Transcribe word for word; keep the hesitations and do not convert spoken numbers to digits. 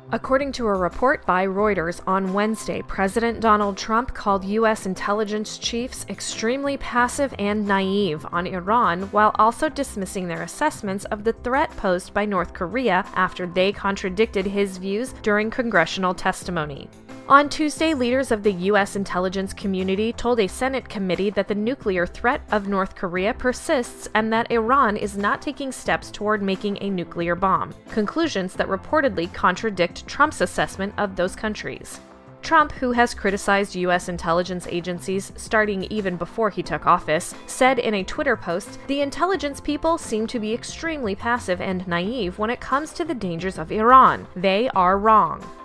According to a report by Reuters on Wednesday, President Donald Trump called U S intelligence chiefs extremely passive and naive on Iran, while also dismissing their assessments of the threat posed by North Korea after they contradicted his views during congressional testimony. On Tuesday, leaders of the U S intelligence community told a Senate committee that the nuclear threat of North Korea persists and that Iran is not taking steps toward making a nuclear bomb, conclusions that reportedly contradict Trump's assessment of those countries. Trump, who has criticized U S intelligence agencies starting even before he took office, said in a Twitter post, "The intelligence people seem to be extremely passive and naive when it comes to the dangers of Iran. They are wrong."